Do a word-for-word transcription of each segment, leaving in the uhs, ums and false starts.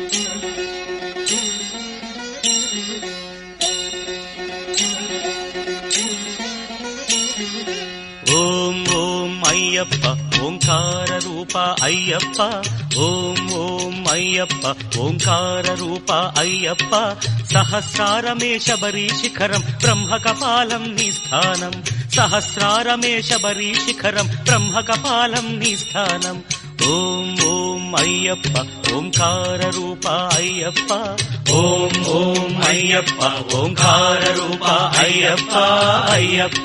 ఓం ఓం అయ్యప్ప ఓంకార రూప అయ్యప్ప, ఓం ఓం అయ్యప్ప ఓంకార రూప అయ్యప్ప. సహస్రారమే శబరీ శిఖరం బ్రహ్మ కపాలం నీ స్థానం, సహస్రారమే శబరీ శిఖరం బ్రహ్మ కపాలం నీ స్థానం. ఓం ఓం అయ్యప్ప ఓంకార రూప అయ్యప్ప, ఓం ఓం అయ్యప్ప ఓంకార రూప అయ్యప్ప అయ్యప్ప.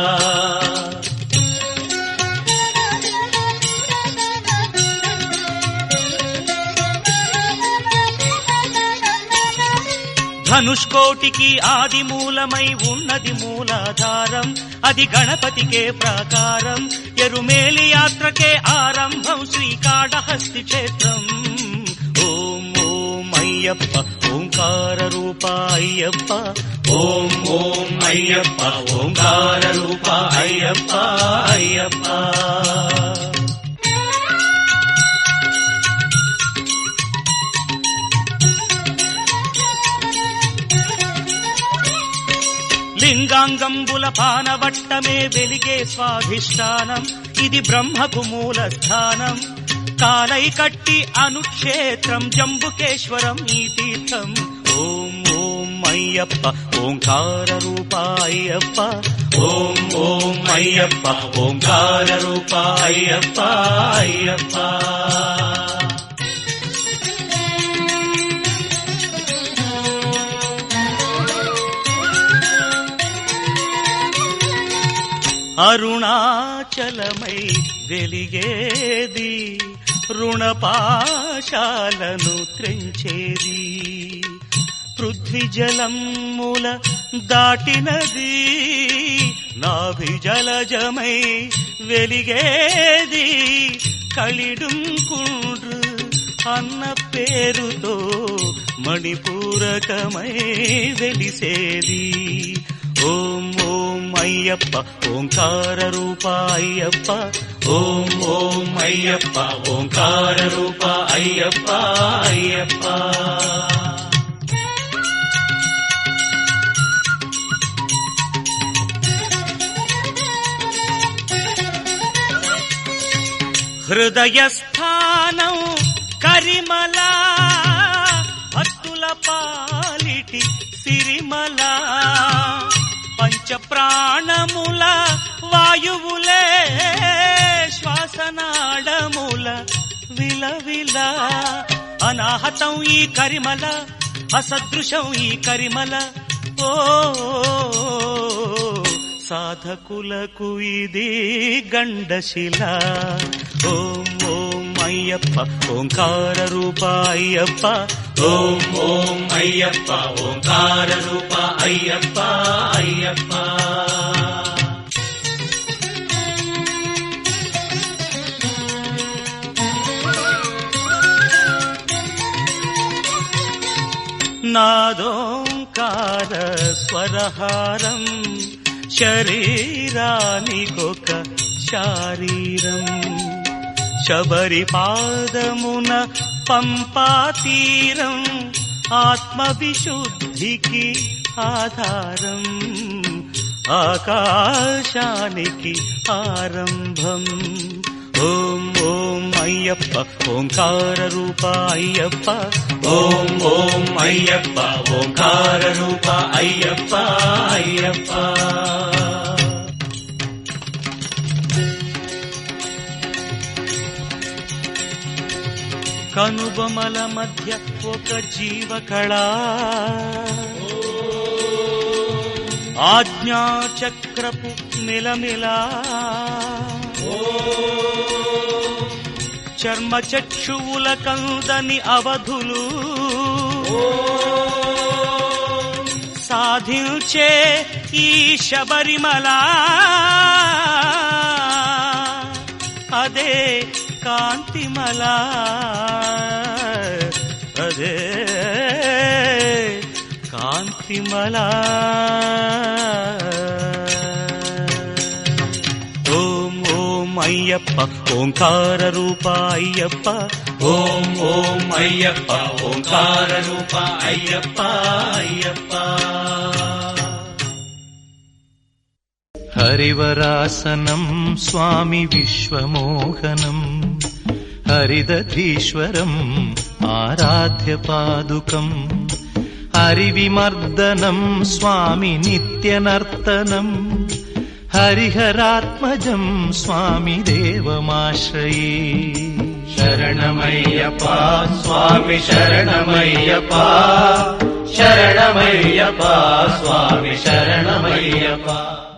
ధనుష్కోటికి ఆది మూలమై ఉన్నది మూలాధారం, అది గణపతికే ప్రాకారం. ఎరుమేలి యాత్రకే ఆరంభం శ్రీకాళహస్తి క్షేత్రం. ఓం ఓం అయ్యప్ప ఓంకార రూప అయ్యప్ప, ఓం ఓం అయ్యప్ప ఓంకార రూప అయ్యప్ప అయ్యప్ప. లింగాంగంబుల పానవట్టమే వెలిగే స్వాధిష్టానం, ఇది బ్రహ్మకు మూల స్థానం. కాలై కట్టి అనుక్షేత్రం జంబుకేశ్వరం ఈ తీర్థం. ఓం ఓం అయ్యప్ప ఓంకార రూప అయ్యప్ప, ఓం ఓం అయ్యప్ప ఓంకార రూప అయ్యప్ప అయ్యప్ప. అరుణాచలమై వెలిగేది, రుణపాశాలను త్రెంచేది. పృథ్వీజలముల దాటినది, నాభిజలజమై వెలిగేది. కలిడుంకుండ్రు అన్న పేరుతో మణిపూరకమై వెలిసేది. ఓం ఓం అయ్యప్ప ఓంకార రూప అయ్యప్ప, ఓం ఓం అయ్యప్ప ఓంకార రూప అయ్యప్ప అయ్యప్ప. హృదయస్థానం కరిమల, భక్తుల పాలిటి సిరిమల. పంచ ప్రాణముల వాయువులే శ్వాసనాడముల విలవిల. అనాహతం ఈ కరిమల, అసదృశం ఈ కరిమల. ఓ సాధకులకు ఇది గండశిల. ఓం ఓం అయ్యప్ప ఓంకార రూప అయ్యప్ప, ఓం ఓం అయ్యప్ప ఓంకార రూప అయ్యప్ప అయ్యప్ప. నాదోంకార స్వరహారం, శరీరానికొక శారీరం. శబరి పాదమున పంపాతీరం, ఆత్మవిశుద్ధికి ఆధారం. ఆకాశానికి ఆరంభం. ఓం ఓం అయ్యప్ప ఓంకార రూప అయ్యప్ప, ఓం ఓం అయ్యప్ప ఓంకార రూప అయ్యప్ప అయ్యప్ప. కనుబొమల మధ్య ఒక జీవకళ, ఆజ్ఞాచక్రపు మిలమిలా. చర్మచక్షువుల కందని అవధులు, సాధించే ఈ శబరిమల. అదే కాంతిమల, అదే కాంతిమల. ఓం ఓం అయ్యప్ప ఓంకార రూప అయ్యప్ప, ഓം ഓം അയ്യപ്പ ഓംകാരരൂപ അയ്യപ്പ അയ്യപ്പ. ഹരിവരാസനം സ്വാമി വിശ്വമോഹനം ഹരിദധീശ്വരം ആരാധ്യപാദുകം ഹരിവിമർദ്ദനം സ്വാമി നിത്യനർത്തനം ഹരിഹരാത്മജം സ്വാമി ദേവമാശ്രയേ. ശരണമയ്യപ്പ സ്വാമി ശരണമയ്യപ്പ ശരണമയ്യപ്പ സ്വാമി ശരണമയ്യപ്പ.